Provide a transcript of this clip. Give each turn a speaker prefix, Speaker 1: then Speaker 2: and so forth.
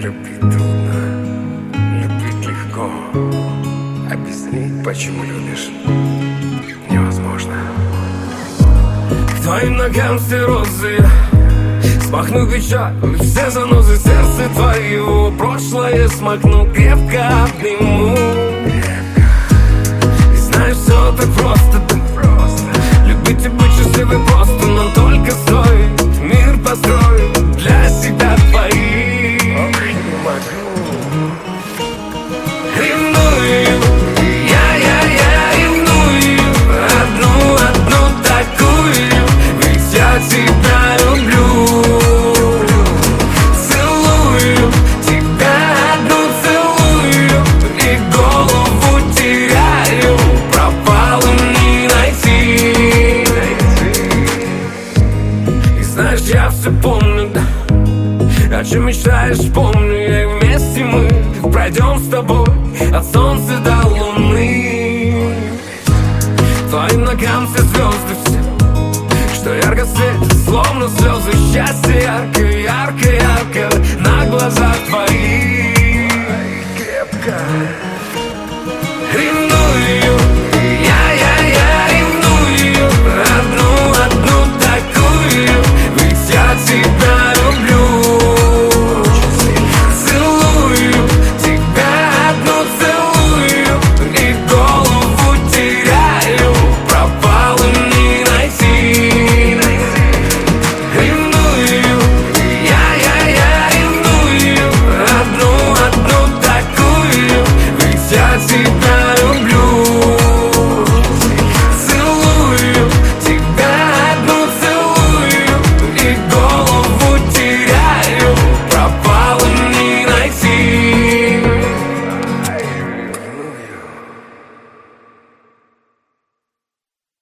Speaker 1: Любить трудно, любить легко. Объяснить, почему любишь, невозможно.
Speaker 2: К твоим ногам все розы, смахну печаль, все занозы сердца твоего. Прошлое смакну, крепко обниму. И знаешь, все так просто, любить и быть счастливым просто. Но только стоит мир построить для себя твоих. Ревную, я ревную, одну такую, ведь я тебя люблю. Целую тебя одну, целую, и голову теряю, пропала не найти. И знаешь, я все помню, да, о чем мечтаешь, помню я, и вместе мы пройдем с тобой от солнца до луны. Твоим ногам все звезды, все, что ярко светит, словно слезы. Счастье ярко, ярко, ярко на глазах твоих.